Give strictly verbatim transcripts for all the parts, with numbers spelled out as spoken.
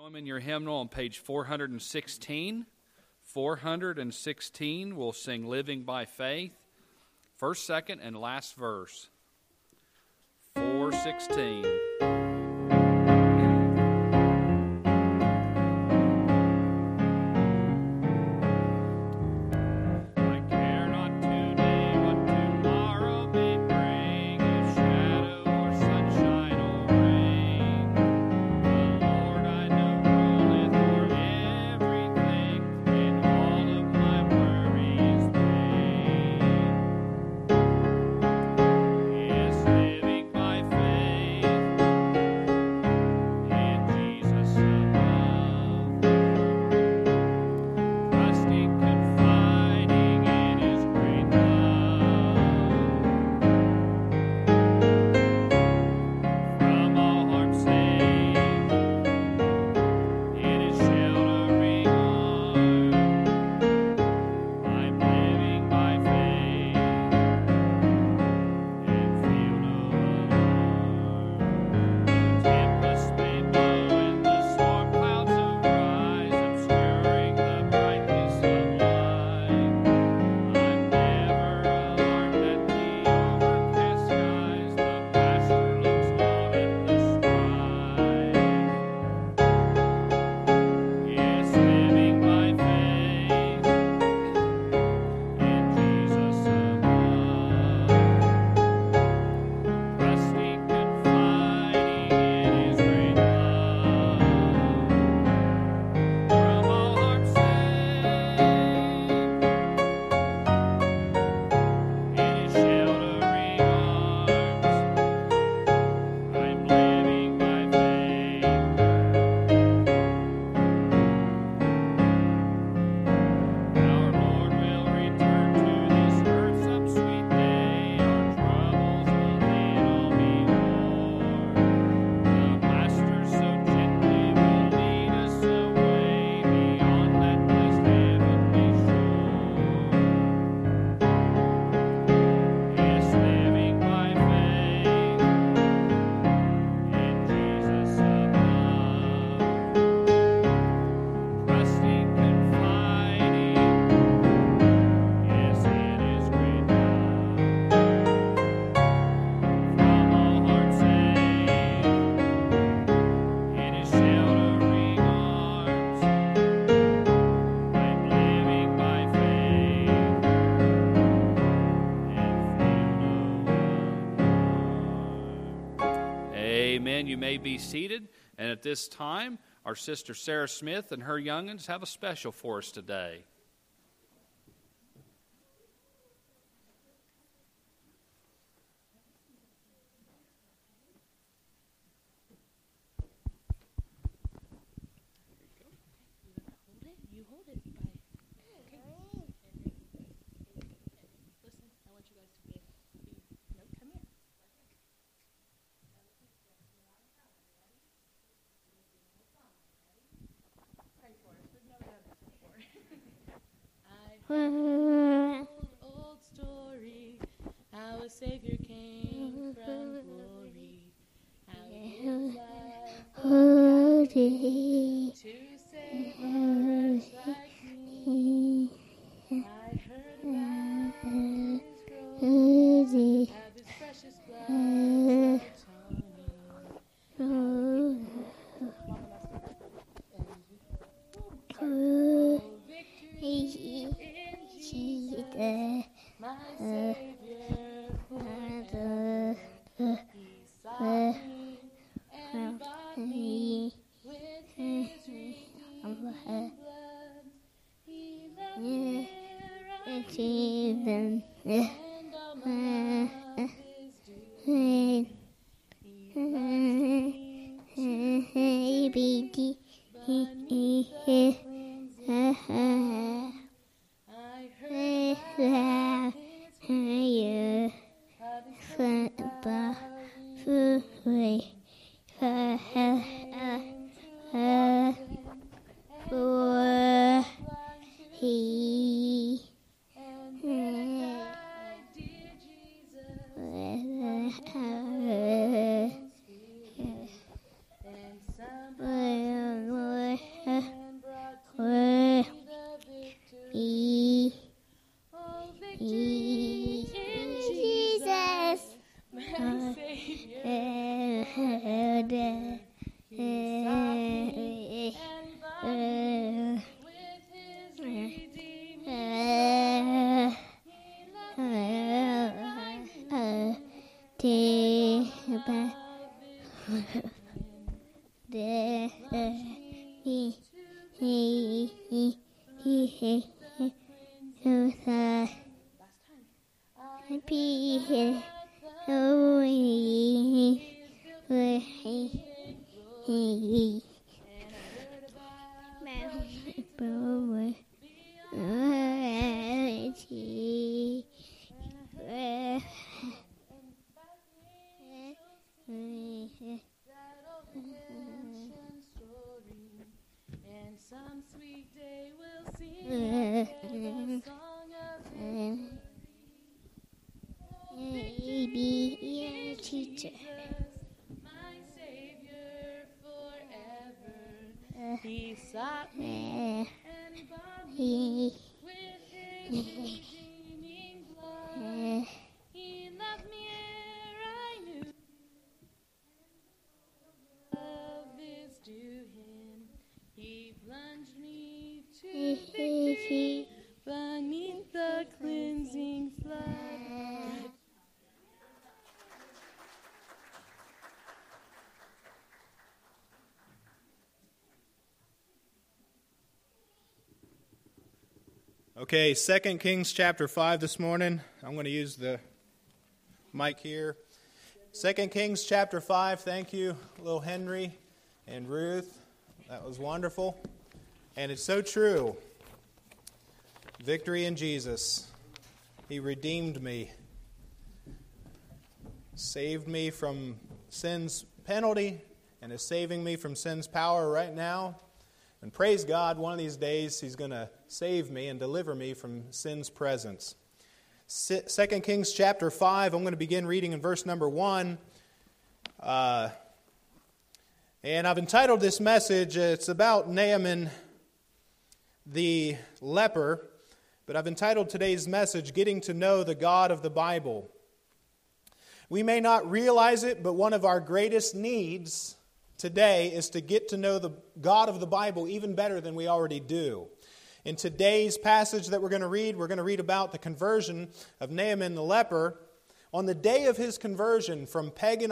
Join me in your hymnal on page four hundred sixteen. four hundred sixteen, we'll sing Living by Faith. First, second, and last verse. four sixteen. Amen. You may be seated. And at this time, our sister Sarah Smith and her young'uns have a special for us today. Old, old story, how a Savior came from glory, how he gave life on Calvary to save a wretch like me. I heard about his growth, how his precious blood atoning. Oh, victory in Jesus, my Savior forever. He sought me and bought me with his redeeming blood. He left me here and all my love is due. He loves me, baby. I heard about his He Power. Reality. And some sweet day we'll sing the song of Baby, your teacher. my Savior forever. He sought me and bought me with His redeeming blood. He loved me ere I knew. Love is due Him. He plunged me to victory beneath the cleansing flood. Okay, Second Kings chapter five this morning. I'm going to use the mic here. Second Kings chapter five. Thank you, little Henry and Ruth. That was wonderful. And it's so true. Victory in Jesus. He redeemed me. Saved me from sin's penalty and is saving me from sin's power right now. And praise God, one of these days He's going to save me and deliver me from sin's presence. Second Kings chapter five, I'm going to begin reading in verse number one. Uh, and I've entitled this message, it's about Naaman the leper. But I've entitled today's message, Getting to Know the God of the Bible. We may not realize it, but one of our greatest needs today is to get to know the God of the Bible even better than we already do. In today's passage that we're going to read, we're going to read about the conversion of Naaman the leper. On the day of his conversion from pagan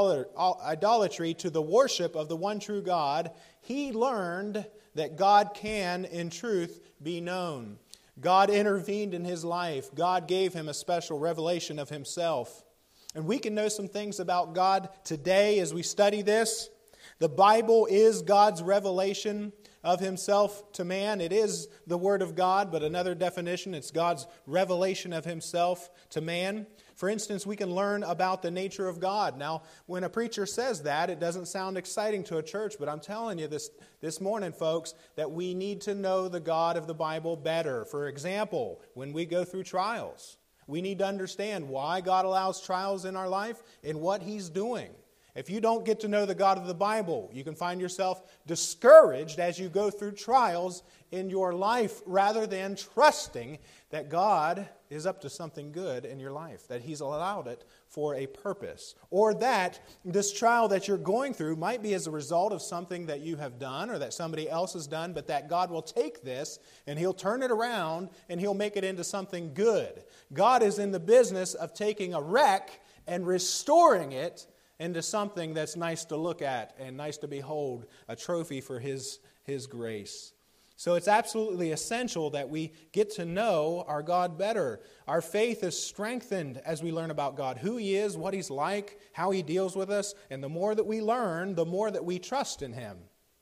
idolatry to the worship of the one true God, he learned that God can, in truth, be known. God intervened in his life. God gave him a special revelation of Himself. And we can know some things about God today as we study this. The Bible is God's revelation of Himself to man. It is the Word of God, but another definition, it's God's revelation of Himself to man. For instance, we can learn about the nature of God. Now, when a preacher says that, it doesn't sound exciting to a church, but I'm telling you this, this morning, folks, that we need to know the God of the Bible better. For example, when we go through trials, we need to understand why God allows trials in our life and what He's doing. If you don't get to know the God of the Bible, you can find yourself discouraged as you go through trials in your life rather than trusting that God is up to something good in your life, that He's allowed it for a purpose, or that this trial that you're going through might be as a result of something that you have done or that somebody else has done, but that God will take this and He'll turn it around and He'll make it into something good. God is in the business of taking a wreck and restoring it into something that's nice to look at and nice to behold, a trophy for His, His grace. So it's absolutely essential that we get to know our God better. Our faith is strengthened as we learn about God, who He is, what He's like, how He deals with us, and the more that we learn, the more that we trust in Him.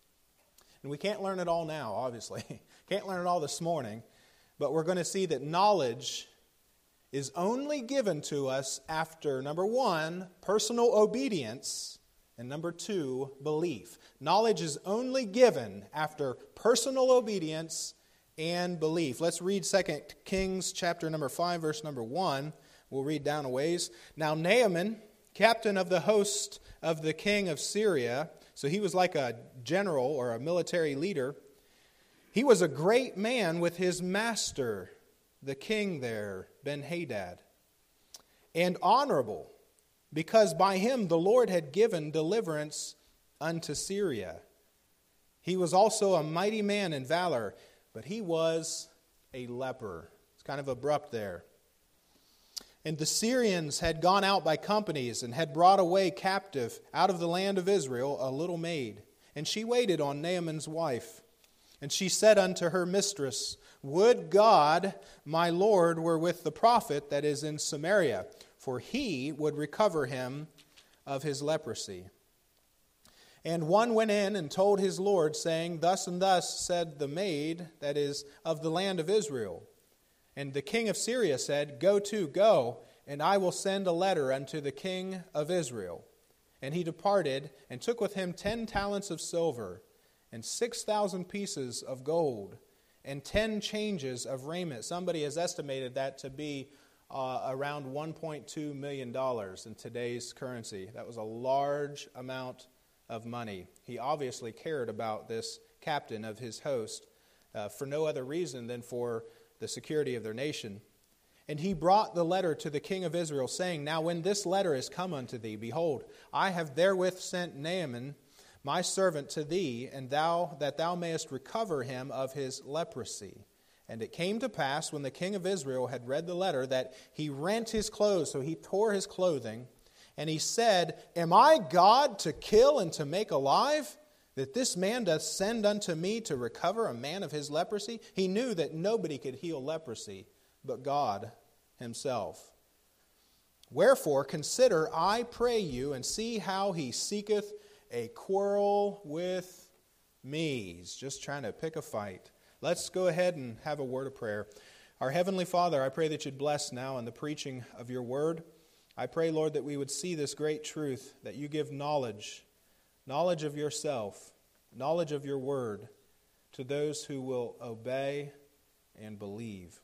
And we can't learn it all now, obviously. Can't learn it all this morning, but we're going to see that knowledge is only given to us after, number one, personal obedience, and number two, belief. Knowledge is only given after personal obedience and belief. Let's read Second Kings chapter number five, verse number one. We'll read down a ways. Now Naaman, captain of the host of the king of Syria, so he was like a general or a military leader, he was a great man with his master, the king there, Ben-Hadad, and honorable, because by him the Lord had given deliverance unto Syria. He was also a mighty man in valor, but he was a leper. It's kind of abrupt there. And the Syrians had gone out by companies and had brought away captive out of the land of Israel a little maid. And she waited on Naaman's wife. And she said unto her mistress, Would God, my Lord, were with the prophet that is in Samaria, for he would recover him of his leprosy. And one went in and told his lord, saying, Thus and thus said the maid, that is, of the land of Israel. And the king of Syria said, Go to, go, and I will send a letter unto the king of Israel. And he departed, and took with him ten talents of silver, and six thousand pieces of gold, and ten changes of raiment. Somebody has estimated that to be uh, around one point two million dollars in today's currency. That was a large amount of money. He obviously cared about this captain of his host uh, for no other reason than for the security of their nation. And he brought the letter to the king of Israel, saying, Now when this letter is come unto thee, behold, I have therewith sent Naaman, my servant, to thee, and thou that thou mayest recover him of his leprosy. And it came to pass, when the king of Israel had read the letter, that he rent his clothes, so he tore his clothing, and he said, Am I God to kill and to make alive, that this man doth send unto me to recover a man of his leprosy? He knew that nobody could heal leprosy but God himself. Wherefore consider, I pray you, and see how he seeketh a quarrel with me. He's just trying to pick a fight. Let's go ahead and have a word of prayer. Our Heavenly Father, I pray that you'd bless now in the preaching of your word. I pray, Lord, that we would see this great truth, that you give knowledge, knowledge of yourself, knowledge of your word, to those who will obey and believe.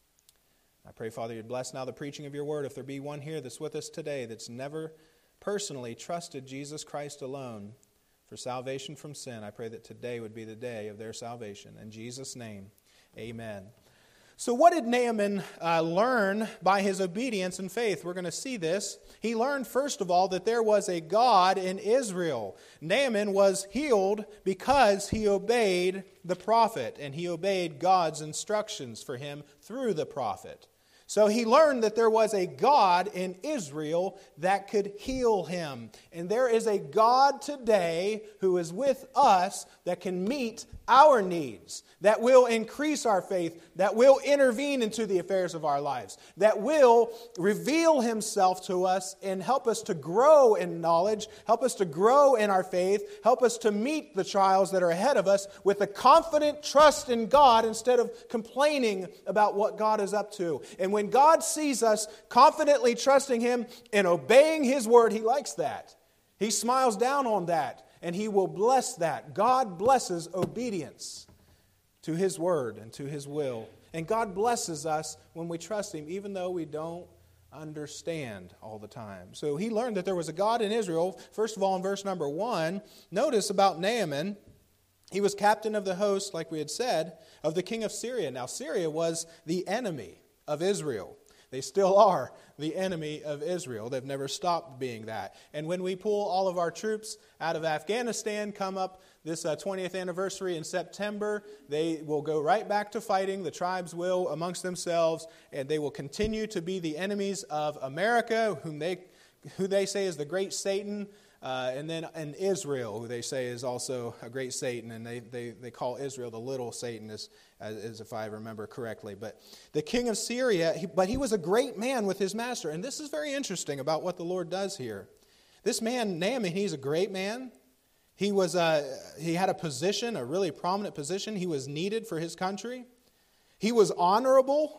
I pray, Father, you'd bless now the preaching of your word. If there be one here that's with us today that's never personally trusted Jesus Christ alone for salvation from sin, I pray that today would be the day of their salvation. In Jesus' name, amen. So what did Naaman uh, learn by his obedience and faith? We're going to see this. He learned, first of all, that there was a God in Israel. Naaman was healed because he obeyed the prophet, and he obeyed God's instructions for him through the prophet. So he learned that there was a God in Israel that could heal him. And there is a God today who is with us that can meet our needs, that will increase our faith, that will intervene into the affairs of our lives, that will reveal himself to us and help us to grow in knowledge, help us to grow in our faith, help us to meet the trials that are ahead of us with a confident trust in God instead of complaining about what God is up to. And when God sees us confidently trusting him and obeying his word, he likes that. He smiles down on that. And he will bless that. God blesses obedience to his word and to his will. And God blesses us when we trust him, even though we don't understand all the time. So he learned that there was a God in Israel. First of all, in verse number one, notice about Naaman. He was captain of the host, like we had said, of the king of Syria. Now, Syria was the enemy of Israel. They still are the enemy of Israel. They've never stopped being that. And when we pull all of our troops out of Afghanistan, come up this uh, twentieth anniversary in September, they will go right back to fighting. The tribes will amongst themselves, and they will continue to be the enemies of America, whom they, who they say is the great Satan. Uh, and then in Israel, who they say is also a great Satan, and they, they, they call Israel the little Satan, as, as if I remember correctly. But the king of Syria, he, but he was a great man with his master. And this is very interesting about what the Lord does here. This man, Naaman, he's a great man. He was uh, he had a position, a really prominent position. He was needed for his country. He was honorable.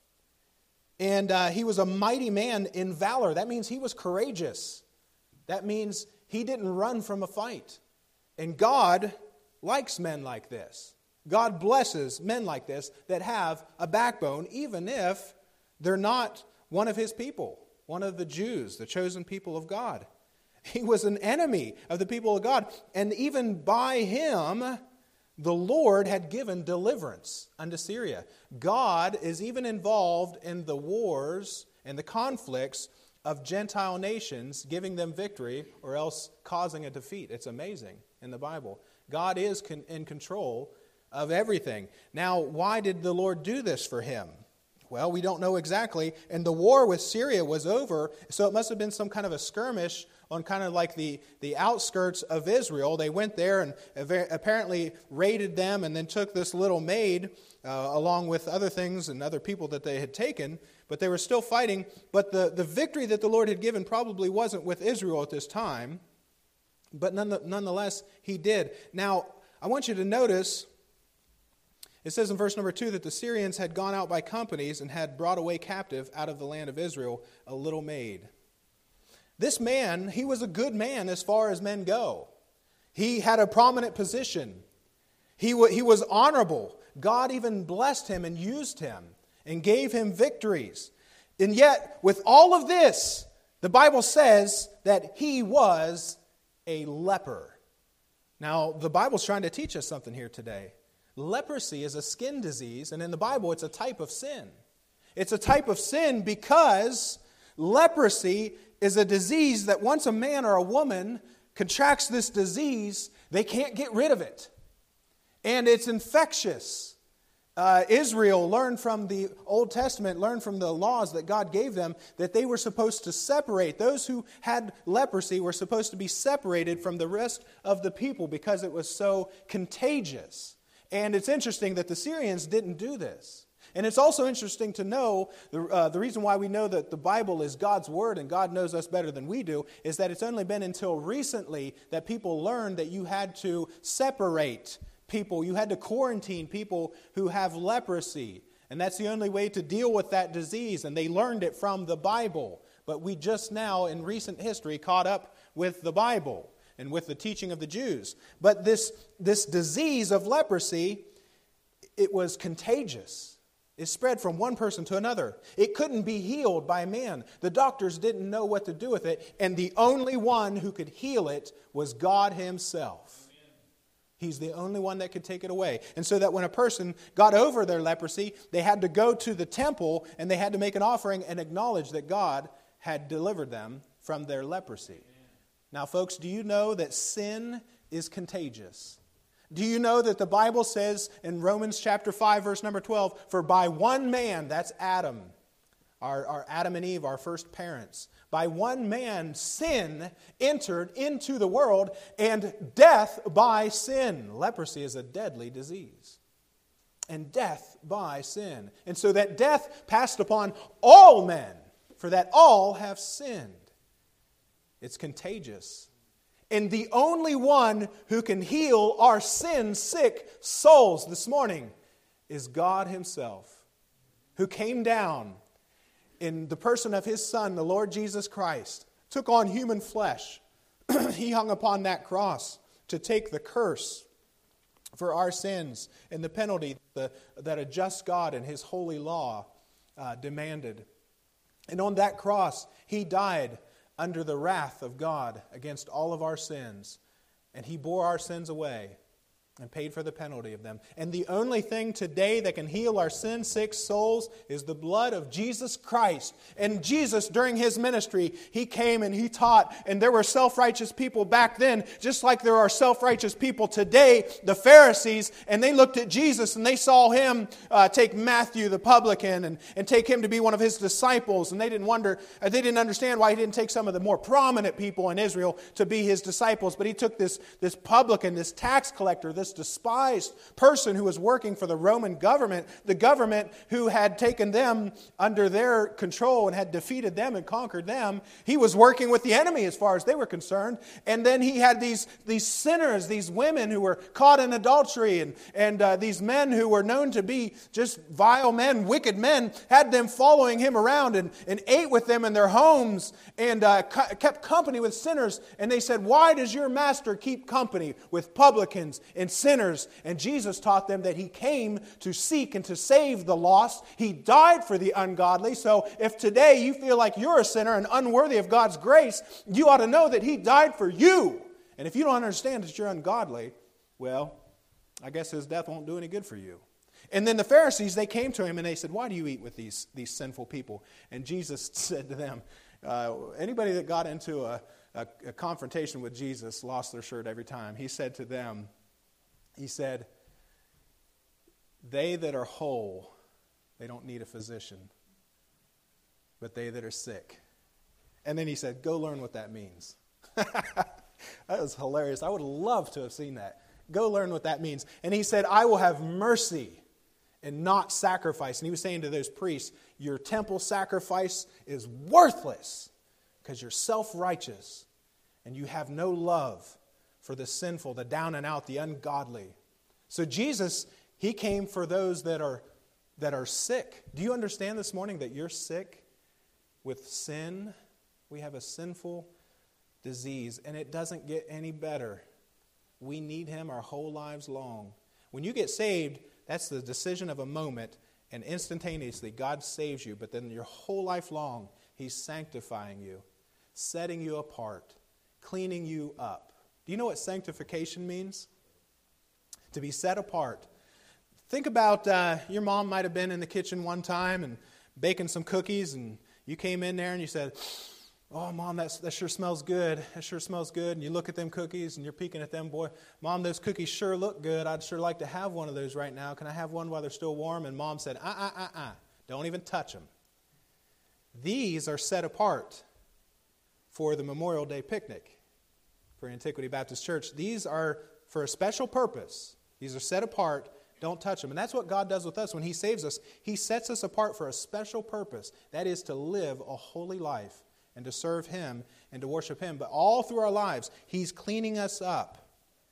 And uh, he was a mighty man in valor. That means he was courageous. That means he didn't run from a fight. And God likes men like this. God blesses men like this that have a backbone, even if they're not one of his people, one of the Jews, the chosen people of God. He was an enemy of the people of God. And even by him, the Lord had given deliverance unto Syria. God is even involved in the wars and the conflicts of Gentile nations, giving them victory or else causing a defeat. It's amazing in the Bible. God is con- in control of everything. Now, why did the Lord do this for him? Well, we don't know exactly. And the war with Syria was over, so it must have been some kind of a skirmish on kind of like the, the outskirts of Israel. They went there and apparently raided them and then took this little maid uh, along with other things and other people that they had taken. But they were still fighting. But the, the victory that the Lord had given probably wasn't with Israel at this time. But none, nonetheless, he did. Now, I want you to notice, it says in verse number two that the Syrians had gone out by companies and had brought away captive out of the land of Israel a little maid. This man, he was a good man as far as men go. He had a prominent position. He, w- he was honorable. God even blessed him and used him and gave him victories. And yet, with all of this, the Bible says that he was a leper. Now, the Bible's trying to teach us something here today. Leprosy is a skin disease, and in the Bible, it's a type of sin. It's a type of sin because leprosy is a disease that once a man or a woman contracts this disease, they can't get rid of it. And it's infectious. Uh, Israel learned from the Old Testament, learned from the laws that God gave them, that they were supposed to separate. Those who had leprosy were supposed to be separated from the rest of the people because it was so contagious. And it's interesting that the Syrians didn't do this. And it's also interesting to know, the, uh, the reason why we know that the Bible is God's Word and God knows us better than we do, is that it's only been until recently that people learned that you had to separate people. You had to quarantine people who have leprosy. And that's the only way to deal with that disease. And they learned it from the Bible. But we just now, in recent history, caught up with the Bible and with the teaching of the Jews. But this, this disease of leprosy, it was contagious. It spread from one person to another. It couldn't be healed by man. The doctors didn't know what to do with it. And the only one who could heal it was God Himself. He's the only one that could take it away. And so that when a person got over their leprosy, they had to go to the temple and they had to make an offering and acknowledge that God had delivered them from their leprosy. Now, folks, do you know that sin is contagious? Do you know that the Bible says in Romans chapter five, verse number twelve, for by one man, that's Adam, our, our Adam and Eve, our first parents, by one man sin entered into the world, and death by sin. Leprosy is a deadly disease. And death by sin. And so that death passed upon all men, for that all have sinned. It's contagious. And the only one who can heal our sin-sick souls this morning is God Himself, who came down in the person of His Son, the Lord Jesus Christ, took on human flesh. He hung upon that cross to take the curse for our sins and the penalty the, that a just God and His holy law uh, demanded. And on that cross, He died under the wrath of God against all of our sins. And He bore our sins away and paid for the penalty of them. And the only thing today that can heal our sin-sick souls is the blood of Jesus Christ. And Jesus, during His ministry, He came and He taught, and there were self-righteous people back then, just like there are self-righteous people today, the Pharisees, and they looked at Jesus and they saw Him uh, take Matthew the publican and, and take him to be one of His disciples, and they didn't wonder, they didn't understand why He didn't take some of the more prominent people in Israel to be His disciples, but He took this, this publican, this tax collector, this despised person who was working for the Roman government, the government who had taken them under their control and had defeated them and conquered them. He was working with the enemy as far as they were concerned. And then he had these, these sinners, these women who were caught in adultery, and, and uh, these men who were known to be just vile men, wicked men, had them following him around and, and ate with them in their homes and uh, co- kept company with sinners. And they said, why does your master keep company with publicans and sinners? And Jesus taught them that He came to seek and to save the lost. He died for the ungodly. So if today you feel like you're a sinner and unworthy of God's grace, you ought to know that He died for you. And if you don't understand that you're ungodly, well, I guess His death won't do any good for you. And then the Pharisees, they came to Him and they said, why do you eat with these, these sinful people? And Jesus said to them, uh, anybody that got into a, a, a confrontation with Jesus lost their shirt every time. He said to them, He said, they that are whole, they don't need a physician, but they that are sick. And then He said, go learn what that means. That was hilarious. I would love to have seen that. Go learn what that means. And He said, I will have mercy and not sacrifice. And He was saying to those priests, your temple sacrifice is worthless because you're self-righteous. and you have no love for the sinful, the down and out, the ungodly. So Jesus, he came for those that are that are sick. Do you understand this morning that you're sick with sin? We have a sinful disease, and it doesn't get any better. We need him our whole lives long. When you get saved, that's the decision of a moment, and instantaneously God saves you, but then your whole life long, he's sanctifying you, setting you apart, cleaning you up. Do you know what sanctification means? To be set apart. Think about uh, your mom might have been in the kitchen one time and baking some cookies, and you came in there and you said, "Oh, Mom, that's, that sure smells good. That sure smells good." And you look at them cookies and you're peeking at them. "Boy, Mom, those cookies sure look good. I'd sure like to have one of those right now. Can I have one while they're still warm?" And Mom said, uh, uh, uh, uh. "Don't even touch them." These are set apart for the Memorial Day picnic for Antiquity Baptist Church. These are for a special purpose. These are set apart. Don't touch them. And that's what God does with us when he saves us. He sets us apart for a special purpose. That is to live a holy life and to serve him and to worship him. But all through our lives, he's cleaning us up.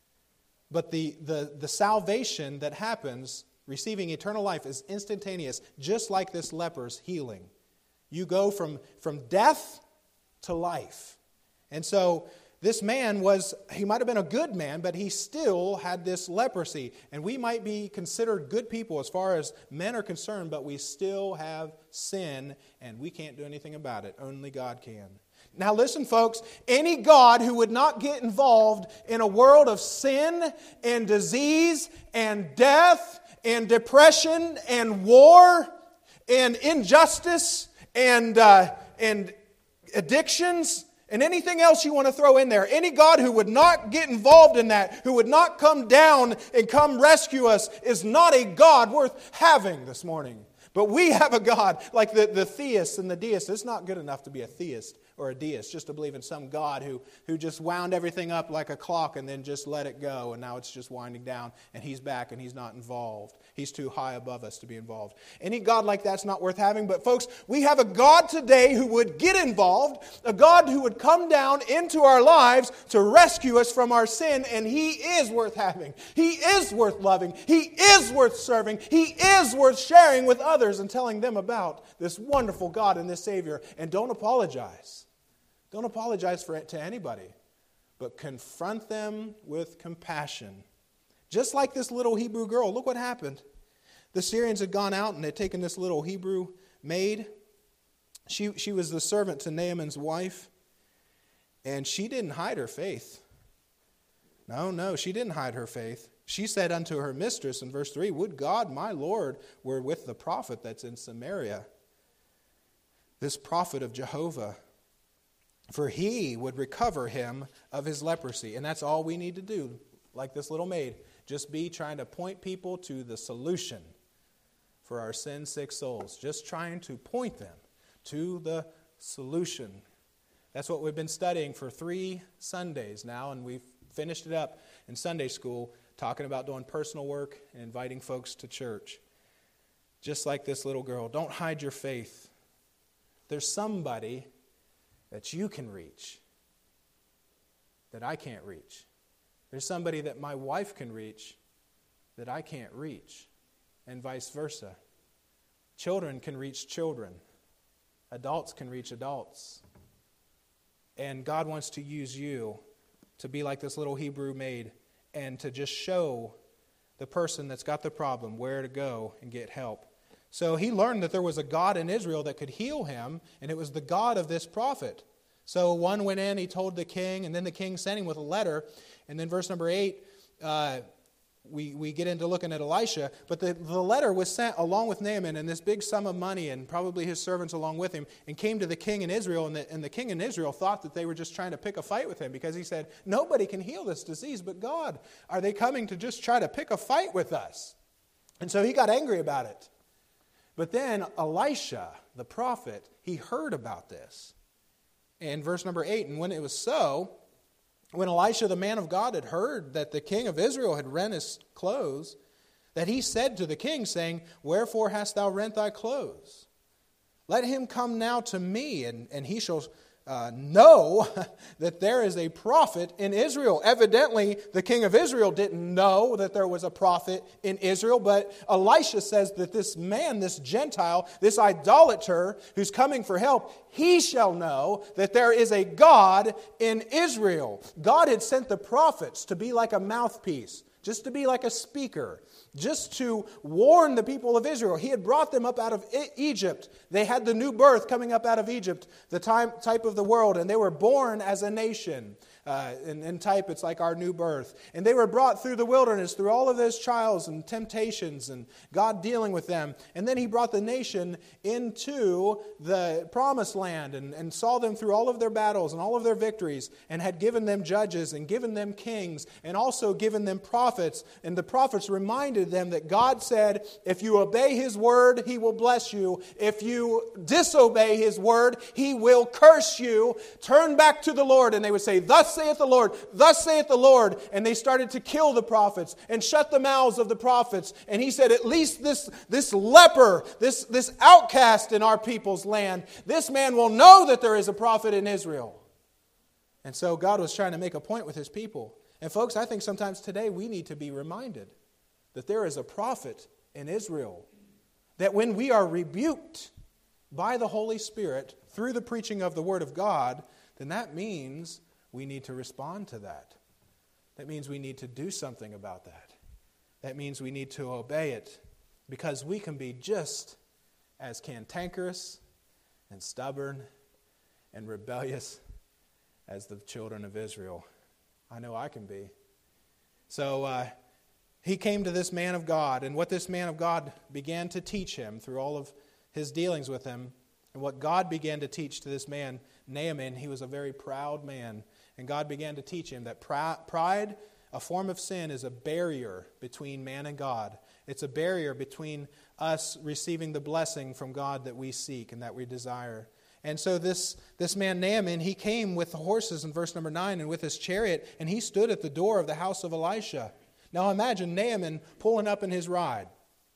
But the, the, the salvation that happens, receiving eternal life, is instantaneous, just like this leper's healing. You go from, from death to life. And so this man was, he might have been a good man, but he still had this leprosy. And we might be considered good people as far as men are concerned, but we still have sin, and we can't do anything about it. Only God can. Now listen, folks, any God who would not get involved in a world of sin and disease and death and depression and war and injustice and uh, and addictions and anything else you want to throw in there, any God who would not get involved in that, who would not come down and come rescue us, is not a God worth having this morning. But we have a God like the, the theists and the deists. It's not good enough to be a theist or a deist, just to believe in some God who, who just wound everything up like a clock and then just let it go, and now it's just winding down, and he's back and he's not involved. He's too high above us to be involved. Any God like that's not worth having. But folks, we have a God today who would get involved, a God who would come down into our lives to rescue us from our sin, and he is worth having. He is worth loving. He is worth serving. He is worth sharing with others and telling them about this wonderful God and this Savior. And don't apologize. Don't apologize for it to anybody, but confront them with compassion. Just like this little Hebrew girl. Look what happened. The Syrians had gone out and they'd taken this little Hebrew maid. She, she was the servant to Naaman's wife, and she didn't hide her faith. No, no, she didn't hide her faith. She said unto her mistress in verse three, "Would God my Lord were with the prophet that's in Samaria, this prophet of Jehovah, for he would recover him of his leprosy." And that's all we need to do, like this little maid. Just be trying to point people to the solution for our sin-sick souls. Just trying to point them to the solution. That's what we've been studying for three Sundays now, and we've finished it up in Sunday school, talking about doing personal work and inviting folks to church. Just like this little girl. Don't hide your faith. There's somebody that you can reach that I can't reach. There's somebody that my wife can reach that I can't reach, and vice versa. Children can reach children. Adults can reach adults. And God wants to use you to be like this little Hebrew maid and to just show the person that's got the problem where to go and get help. So he learned that there was a God in Israel that could heal him, and it was the God of this prophet. So one went in, he told the king, and then the king sent him with a letter. And then verse number eight, uh, we, we get into looking at Elisha. But the, the letter was sent along with Naaman and this big sum of money and probably his servants along with him, and came to the king in Israel. And the, and the king in Israel thought that they were just trying to pick a fight with him, because he said, "Nobody can heal this disease but God. Are they coming to just try to pick a fight with us?" And so he got angry about it. But then Elisha, the prophet, he heard about this. In verse number eight, "And when it was so, when Elisha the man of God had heard that the king of Israel had rent his clothes, that he said to the king, saying, Wherefore hast thou rent thy clothes? Let him come now to me, and, and he shall uh, know that there is a prophet in Israel. Evidently, the king of Israel didn't know that there was a prophet in Israel, but Elisha says that this man, this Gentile, this idolater who's coming for help, he shall know that there is a God in Israel. God had sent the prophets to be like a mouthpiece, just to be like a speaker, just to warn the people of Israel. He had brought them up out of Egypt. They had the new birth coming up out of Egypt, the time, type of the world, and they were born as a nation. Uh, in, in type, it's like our new birth. And they were brought through the wilderness, through all of those trials and temptations, and God dealing with them. And then He brought the nation into the promised land and, and saw them through all of their battles and all of their victories, and had given them judges and given them kings and also given them prophets. And the prophets reminded them that God said, if you obey His word, He will bless you. If you disobey His word, He will curse you. Turn back to the Lord. And they would say, thus saith the Lord, thus saith the Lord. And they started to kill the prophets and shut the mouths of the prophets. And He said, at least this, this leper, this, this outcast in our people's land, this man will know that there is a prophet in Israel. And so God was trying to make a point with His people. And folks, I think sometimes today we need to be reminded that there is a prophet in Israel. That when we are rebuked by the Holy Spirit through the preaching of the Word of God, then that means we need to respond to that. That means we need to do something about that. That means we need to obey it, because we can be just as cantankerous and stubborn and rebellious as the children of Israel. I know I can be. So uh, he came to this man of God, and what this man of God began to teach him through all of his dealings with him, and what God began to teach to this man, Naaman, he was a very proud man. And God began to teach him that pride, a form of sin, is a barrier between man and God. It's a barrier between us receiving the blessing from God that we seek and that we desire. And so this, this man Naaman, he came with the horses in verse number nine and with his chariot, and he stood at the door of the house of Elisha. Now imagine Naaman pulling up in his ride.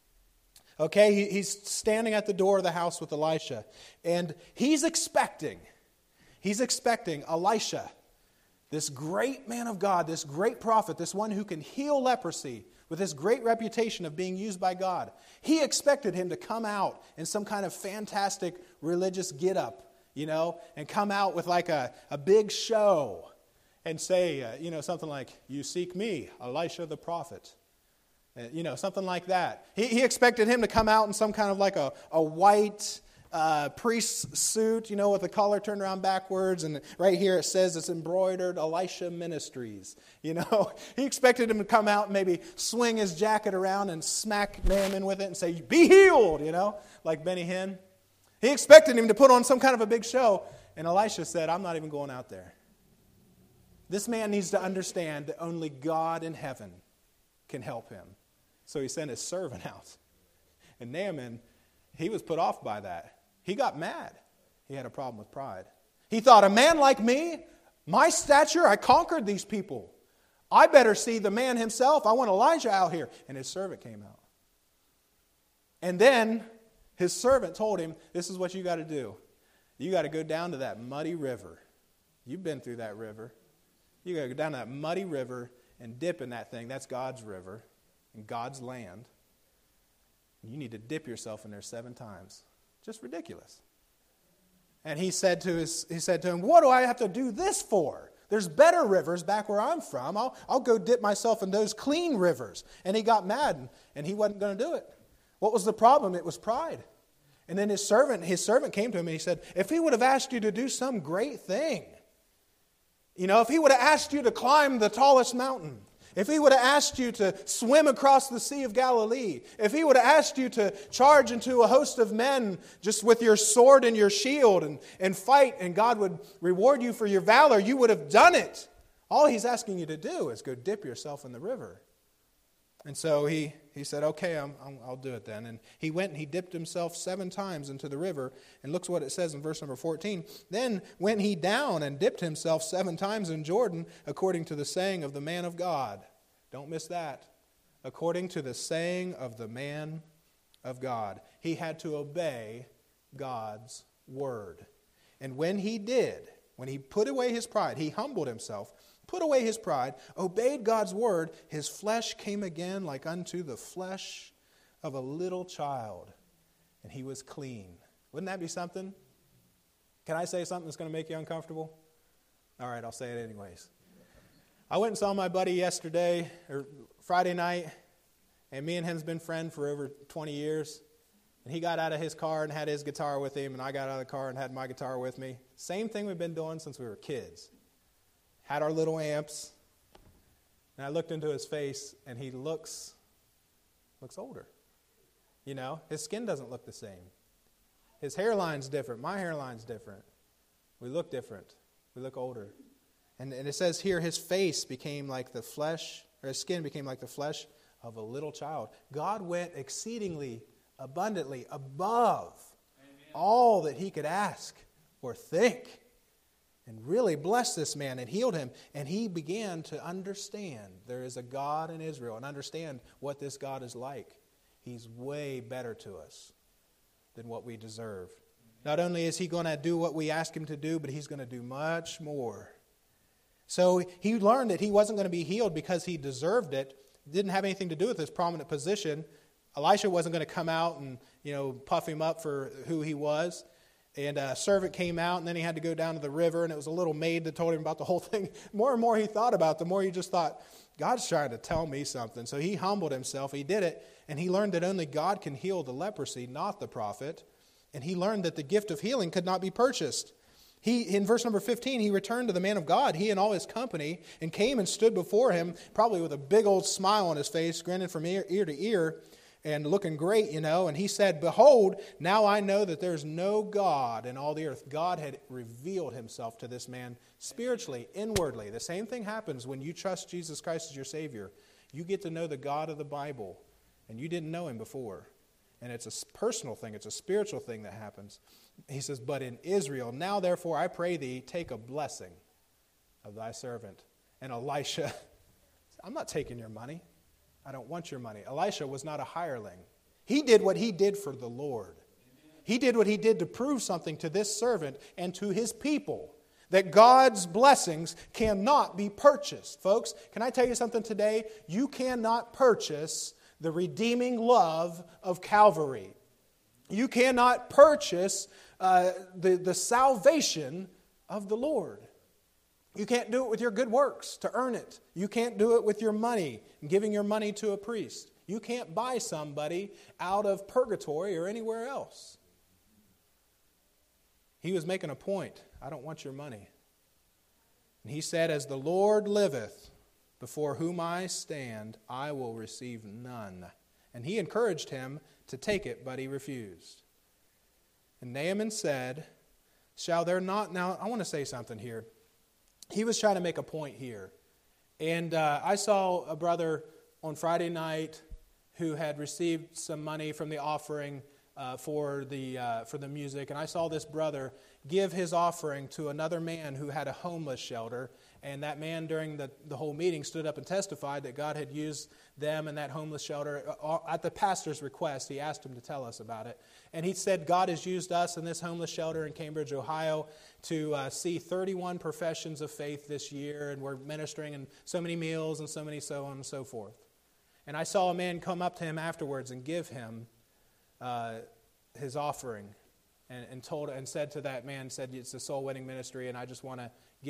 Okay, he, he's standing at the door of the house with Elisha, and he's expecting, he's expecting Elisha, this great man of God, this great prophet, this one who can heal leprosy with this great reputation of being used by God. He expected him to come out in some kind of fantastic religious get-up, you know, and come out with like a, a big show and say, uh, you know, something like, you seek me, Elisha the prophet. Uh, you know, something like that. He, he expected him to come out in some kind of like a, a white Uh, priest's suit, you know, with the collar turned around backwards, and right here it says it's embroidered Elisha Ministries. You know, he expected him to come out and maybe swing his jacket around and smack Naaman with it and say, "Be healed," you know, like Benny Hinn. He expected him to put on some kind of a big show, and Elisha said, "I'm not even going out there." This man needs to understand that only God in heaven can help him. So he sent his servant out, and Naaman, he was put off by that. He got mad. He had a problem with pride. He thought, a man like me, my stature, I conquered these people. I better see the man himself. I want Elijah out here. And his servant came out. And then his servant told him, this is what you got to do. You got to go down to that muddy river. You've been through that river. You got to go down to that muddy river and dip in that thing. That's God's river and God's land. You need to dip yourself in there seven times. Just ridiculous. And he said to his, he said to him, what do I have to do this for? There's better rivers back where I'm from. I'll, I'll go dip myself in those clean rivers. And he got mad, and, and he wasn't going to do it. What was the problem? It was pride. And then his servant, his servant came to him and he said, if he would have asked you to do some great thing, you know, if he would have asked you to climb the tallest mountain, if he would have asked you to swim across the Sea of Galilee, if he would have asked you to charge into a host of men just with your sword and your shield and, and fight, and God would reward you for your valor, you would have done it. All he's asking you to do is go dip yourself in the river. And so he, he said, okay, I'm, I'm, I'll do it then. And he went and he dipped himself seven times into the river. And look what it says in verse number fourteen. Then went he down and dipped himself seven times in Jordan, according to the saying of the man of God. Don't miss that. According to the saying of the man of God. He had to obey God's word. And when he did, when he put away his pride, he humbled himself, put away his pride, obeyed God's word, his flesh came again like unto the flesh of a little child, and he was clean. Wouldn't that be something? Can I say something that's going to make you uncomfortable? All right, I'll say it anyways. I went and saw my buddy yesterday, or Friday night, and me and him's been friends for over twenty years. And he got out of his car and had his guitar with him, and I got out of the car and had my guitar with me. Same thing we've been doing since we were kids. Had our little amps, and I looked into his face, and he looks looks older. You know, his skin doesn't look the same. His hairline's different. My hairline's different. We look different. We look older. And, and it says here, his face became like the flesh, or his skin became like the flesh of a little child. God went exceedingly abundantly above Amen. All that he could ask or think, and really blessed this man and healed him. And he began to understand there is a God in Israel and understand what this God is like. He's way better to us than what we deserve. Not only is he going to do what we ask him to do, but he's going to do much more. So he learned that he wasn't going to be healed because he deserved it. It didn't have anything to do with his prominent position. Elisha wasn't going to come out and, you know, puff him up for who he was. And a servant came out, and then he had to go down to the river, and it was a little maid that told him about the whole thing. More and more he thought about it, the more he just thought, God's trying to tell me something. So he humbled himself. He did it, and he learned that only God can heal the leprosy, not the prophet. And he learned that the gift of healing could not be purchased. He, in verse number fifteen, he returned to the man of God, he and all his company, and came and stood before him, probably with a big old smile on his face, grinning from ear, ear to ear, and looking great, you know. And he said, behold, now I know that there's no God in all the earth. God had revealed himself to this man spiritually, inwardly. The same thing happens when you trust Jesus Christ as your Savior. You get to know the God of the Bible, and you didn't know him before. And it's a personal thing. It's a spiritual thing that happens. He says, but in Israel, now therefore I pray thee, take a blessing of thy servant. And Elisha, I'm not taking your money. I don't want your money. Elisha was not a hireling. He did what he did for the Lord. He did what he did to prove something to this servant and to his people, that God's blessings cannot be purchased. Folks, can I tell you something today? You cannot purchase the redeeming love of Calvary. You cannot purchase uh, the, the salvation of the Lord. You can't do it with your good works to earn it. You can't do it with your money, giving your money to a priest. You can't buy somebody out of purgatory or anywhere else. He was making a point. I don't want your money. And he said, as the Lord liveth, before whom I stand, I will receive none. And he encouraged him to take it, but he refused. And Naaman said, shall there not... Now, I want to say something here. He was trying to make a point here. And uh, I saw a brother on Friday night who had received some money from the offering uh, for the uh, for the music. And I saw this brother give his offering to another man who had a homeless shelter. And that man, during the, the whole meeting, stood up and testified that God had used them and that homeless shelter. At the pastor's request, he asked him to tell us about it. And he said God has used us in this homeless shelter in Cambridge, Ohio, to uh, see thirty-one professions of faith this year. And we're ministering in so many meals and so many so on and so forth. And I saw a man come up to him afterwards and give him uh, his offering. And, and told and said to that man, said, it's a soul winning ministry, and I just want to